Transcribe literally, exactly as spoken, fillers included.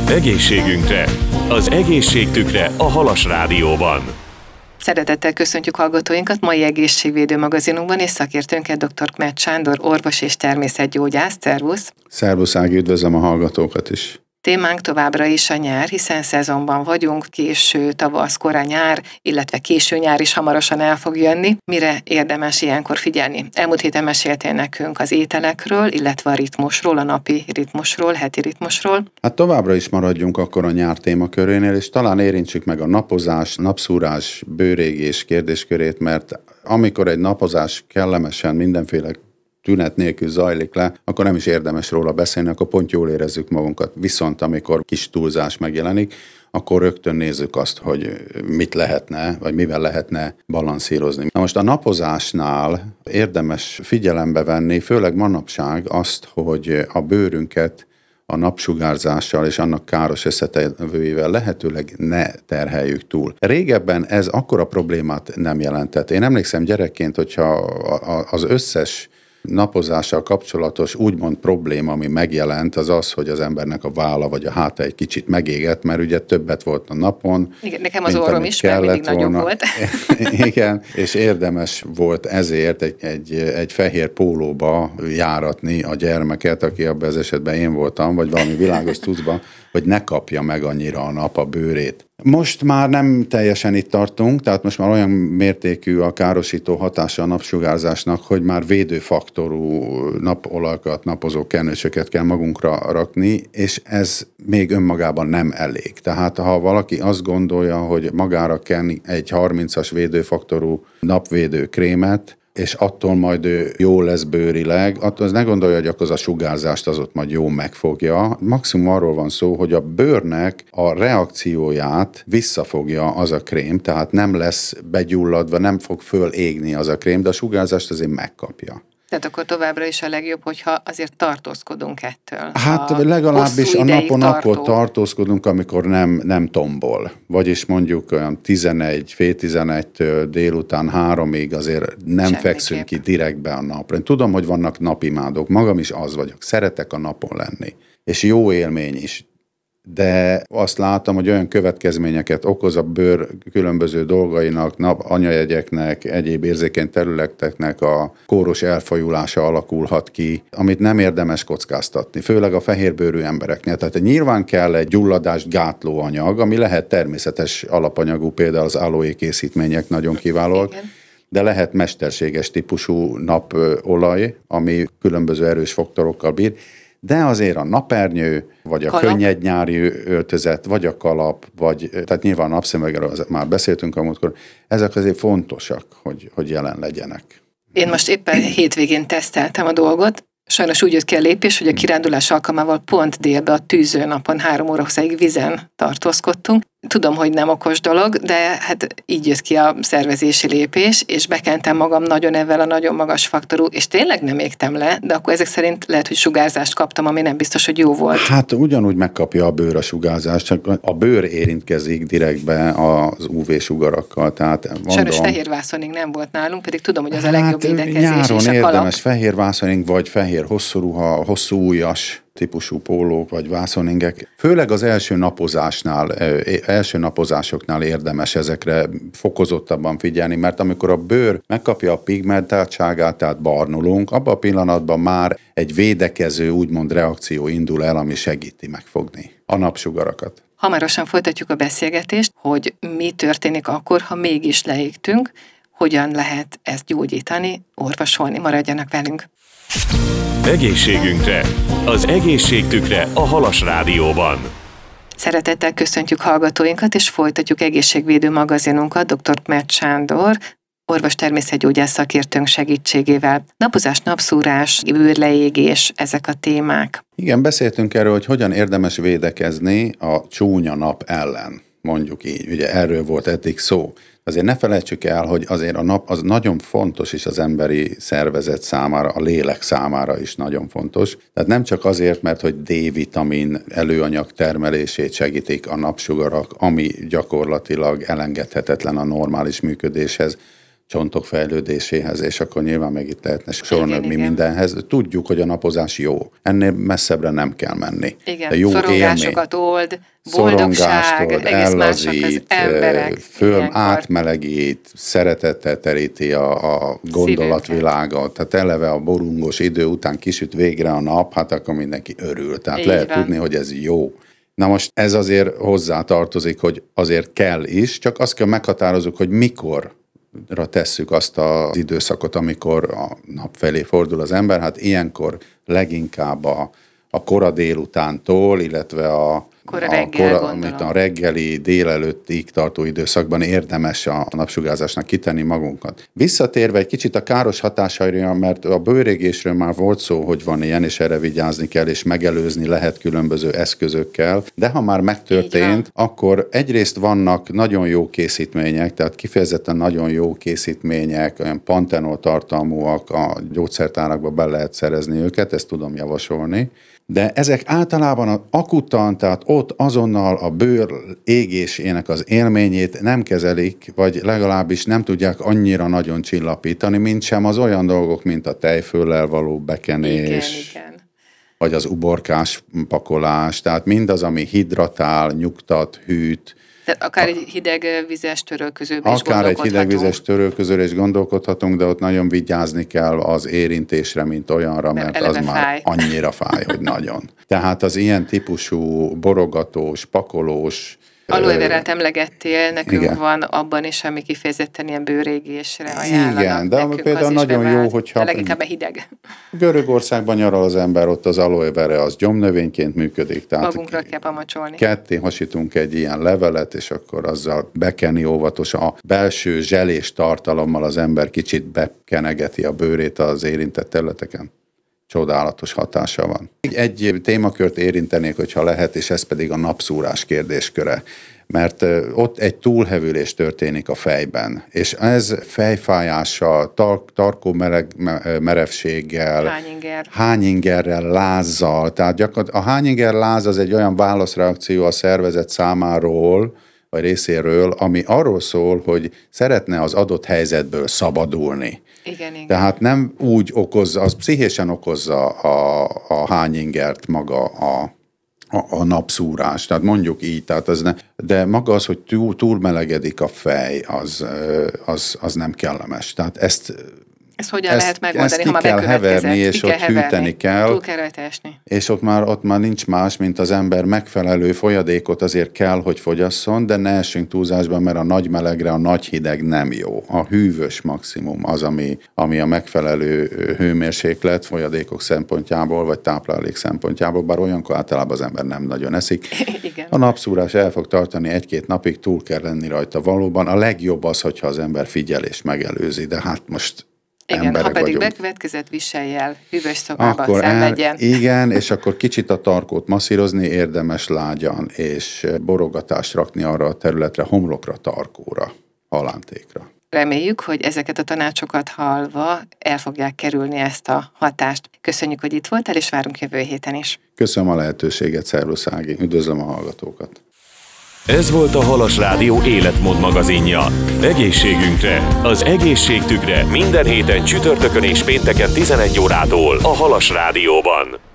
Egészségünkre! Az egészségtükre a Halas Rádióban. Szeretettel köszöntjük hallgatóinkat mai egészségvédő magazinunkban, és szakértőnket dr. Kmetty Sándor, orvos és természetgyógyász. Szervusz! Szervusz Ági, üdvözlöm a hallgatókat is! Témánk továbbra is a nyár, hiszen szezonban vagyunk, késő tavasz, korán nyár, illetve késő nyár is hamarosan el fog jönni. Mire érdemes ilyenkor figyelni? Elmúlt héten meséltél nekünk az ételekről, illetve a ritmusról, a napi ritmusról, heti ritmusról. Hát továbbra is maradjunk akkor a nyár témakörénél, és talán érintsük meg a napozás, napszúrás, bőrégés kérdéskörét, mert amikor egy napozás kellemesen mindenféle tünet nélkül zajlik le, akkor nem is érdemes róla beszélni, akkor pont jól érezzük magunkat. Viszont amikor kis túlzás megjelenik, akkor rögtön nézzük azt, hogy mit lehetne, vagy mivel lehetne balanszírozni. Na most a napozásnál érdemes figyelembe venni, főleg manapság azt, hogy a bőrünket a napsugárzással és annak káros összetevőivel lehetőleg ne terheljük túl. Régebben ez akkora problémát nem jelentett. Én emlékszem gyerekként, hogyha az összes napozással kapcsolatos úgymond probléma, ami megjelent, az az, hogy az embernek a válla vagy a háta egy kicsit megégett, mert ugye többet volt a napon. Igen, nekem az orrom is, mert mindig nagyobb volt. Igen, és érdemes volt ezért egy, egy, egy fehér pólóba járatni a gyermeket, aki abban az esetben én voltam, vagy valami világos cuccba, hogy ne kapja meg annyira a nap a bőrét. Most már nem teljesen itt tartunk, tehát most már olyan mértékű a károsító hatása a napsugárzásnak, hogy már védőfaktorú napolakat, napozó kenőcsöket kell magunkra rakni, és ez még önmagában nem elég. Tehát ha valaki azt gondolja, hogy magára ken egy harmincas védőfaktorú napvédő krémet, és attól majd ő jó lesz bőrileg, attól az ne gondolja, hogy akkor az a sugárzást az ott majd jó megfogja. Maximum arról van szó, hogy a bőrnek a reakcióját visszafogja az a krém, tehát nem lesz begyulladva, nem fog fölégni az a krém, de a sugárzást azért megkapja. Tehát akkor továbbra is a legjobb, hogyha azért tartózkodunk ettől. Hát a legalábbis a napon tartó. Akkor tartózkodunk, amikor nem, nem tombol. Vagyis mondjuk olyan tizenegy, fél tizenegytől délután háromig azért nem Semmiképp. fekszünk ki direktbe a napra. Én tudom, hogy vannak napimádók, magam is az vagyok. Szeretek a napon lenni. És jó élmény is. De azt látom, hogy olyan következményeket okoz a bőr különböző dolgainak, nap, anyajegyeknek, egyéb érzékeny területeknek a kóros elfajulása alakulhat ki, amit nem érdemes kockáztatni, főleg a fehérbőrű embereknél. Tehát nyilván kell egy gyulladást gátló anyag, ami lehet természetes alapanyagú, például az aloe készítmények nagyon kiválóak, igen. De lehet mesterséges típusú napolaj, ami különböző erős faktorokkal bír, de azért a napernyő, vagy a kalap. Könnyed nyári öltözet, vagy a kalap, vagy, tehát nyilván a napszemüvegről már beszéltünk a múltkor, ezek azért fontosak, hogy, hogy jelen legyenek. Én most éppen hétvégén teszteltem a dolgot, sajnos úgy jött ki a lépés, hogy a kirándulás alkalmával pont délben a tűző napon három óra hosszáig vizen tartózkodtunk. Tudom, hogy nem okos dolog, de hát így jött ki a szervezési lépés, és bekentem magam nagyon ezzel a nagyon magas faktorú, és tényleg nem égtem le, de akkor ezek szerint lehet, hogy sugárzást kaptam, ami nem biztos, hogy jó volt. Hát ugyanúgy megkapja a bőr a sugárzást, csak a bőr érintkezik direktbe az ú vé-sugarakkal. Tehát mondom, sajnos fehér vászonig nem volt nálunk, pedig tudom, hogy az a legjobb hát, védekezés, nyáron és a érdemes kalap. fehér vászoning, vagy fehér hosszú ruha, hosszú ujjas típusú pólók vagy vászoningek. Főleg az első napozásnál, első napozásoknál érdemes ezekre fokozottabban figyelni, mert amikor a bőr megkapja a pigmentáltságát, tehát barnulunk, abban a pillanatban már egy védekező, úgymond reakció indul el, ami segíti megfogni a napsugarakat. Hamarosan folytatjuk a beszélgetést, hogy mi történik akkor, ha mégis leégtünk, hogyan lehet ezt gyógyítani, orvosolni. Maradjanak velünk! Egészségünkre! Az egészségtükre a Halas Rádióban. Szeretettel köszöntjük hallgatóinkat, és folytatjuk egészségvédő magazinunkat dr. Kmetty Sándor, orvos természetgyógyász szakértőnk segítségével. Napozás, napszúrás, bőrleégés, ezek a témák. Igen, beszéltünk erről, hogy hogyan érdemes védekezni a csúnya nap ellen, mondjuk így. Ugye erről volt eddig szó. Azért ne felejtsük el, hogy azért a nap az nagyon fontos is az emberi szervezet számára, a lélek számára is nagyon fontos. Tehát nem csak azért, mert hogy D-vitamin előanyag termelését segítik a napsugarak, ami gyakorlatilag elengedhetetlen a normális működéshez. csontok fejlődéséhez, és akkor nyilván meg itt lehetne sorolni mindenhez. Tudjuk, hogy a napozás jó. Ennél messzebbre nem kell menni. Igen, de jó szorongásokat élmény, old, boldogság, old, egész másak az emberek. Föl átmelegít, szeretettel teríti a, a gondolatvilágot. Tehát eleve a borungos idő után kisüt végre a nap, hát akkor mindenki örül. Tehát így lehet van. Tudni, hogy ez jó. Na most ez azért hozzá tartozik, hogy azért kell is, csak azt kell meghatározzuk, hogy mikor tesszük azt az időszakot, amikor a nap felé fordul az ember, hát ilyenkor leginkább a, a kora délutántól, illetve a, kora reggel, a, kora, a reggeli délelőttig tartó időszakban érdemes a napsugárzásnak kitenni magunkat. Visszatérve egy kicsit a káros hatásaira, mert a bőrégésről már volt szó, hogy van ilyen, és erre vigyázni kell, és megelőzni lehet különböző eszközökkel, de ha már megtörtént, akkor egyrészt vannak nagyon jó készítmények, tehát kifejezetten nagyon jó készítmények, olyan pantenol tartalmúak, a gyógyszertárakba be lehet szerezni őket, ezt tudom javasolni. De ezek általában akutan, tehát ott azonnal a bőr égésének az élményét nem kezelik, vagy legalábbis nem tudják annyira nagyon csillapítani, mint sem az olyan dolgok, mint a tejföllel való bekenés, igen, igen. vagy az uborkás pakolás, tehát mindaz, ami hidratál, nyugtat, hűt. Tehát akár egy hideg vizes törölközőben is Akár egy hideg vizes törölközőre is gondolkodhatunk, de ott nagyon vigyázni kell az érintésre, mint olyanra, mert, mert az fáj. Már annyira fáj, hogy nagyon. Tehát az ilyen típusú borogatós, pakolós... Aloe-verát emlegettél, nekünk igen. van abban is, ami kifejezetten ilyen bőrégésre ajánlanak. Igen, de például nagyon bevált, jó, hogyha... leginkább a hideg. Görögországban nyaral az ember, ott az aloe-vera az gyomnövényként működik. Tehát magunkra kell pamacsolni. Ketté hasítunk egy ilyen levelet, és akkor azzal bekenni óvatosan. A belső zselés tartalommal az ember kicsit bekenegeti a bőrét az érintett területeken. Csodálatos hatása van. Egy témakört érintenék, hogyha lehet, és ez pedig a napszúrás kérdésköre. Mert ott egy túlhevülés történik a fejben, és ez fejfájással, tar- tarkó mereg, merevséggel, hányinger. hányingerrel, lázzal, tehát gyakorlatilag a hányinger láz az egy olyan válaszreakció a szervezet számáról, vagy részéről, ami arról szól, hogy szeretne az adott helyzetből szabadulni. Igen, igen. Tehát nem úgy okozza, az pszichésen okozza a, a hányingert maga a, a, a napszúrás. Tehát mondjuk így, tehát az ne, de maga az, hogy túl, túl melegedik a fej, az, az, az nem kellemes. Tehát ezt Ezt hogyan ezt, lehet megoldani, ha már kell heverni, és ki ott kell hűteni kell. Túl kell rajta esni. És ott már, ott már nincs más, mint az ember megfelelő folyadékot azért kell, hogy fogyasszon, de ne essünk túlzásba, mert a nagy melegre a nagy hideg nem jó. A hűvös maximum az, ami, ami a megfelelő hőmérséklet folyadékok szempontjából, vagy táplálék szempontjából, bár olyankor általában az ember nem nagyon eszik. Igen. A napszúrás el fog tartani egy-két napig, túl kell lenni rajta valóban. A legjobb az, hogyha az ember figyel és megelőzi, de hát most igen, ha pedig vagyunk. Bekövetkezett, viselj el, hűvös szobában, akkor szenvedjen. El, igen, és akkor kicsit a tarkót masszírozni érdemes lágyan, és borogatást rakni arra a területre, homlokra, tarkóra, halántékra. Reméljük, hogy ezeket a tanácsokat hallva el fogják kerülni ezt a hatást. Köszönjük, hogy itt voltál, és várunk jövő héten is. Köszönöm a lehetőséget, szervusz Ági, üdvözlöm a hallgatókat. Ez volt a Halas Rádió életmód magazinja. Egészségünkre, az egészségtükre minden héten csütörtökön és pénteken tizenegy órától a Halas Rádióban.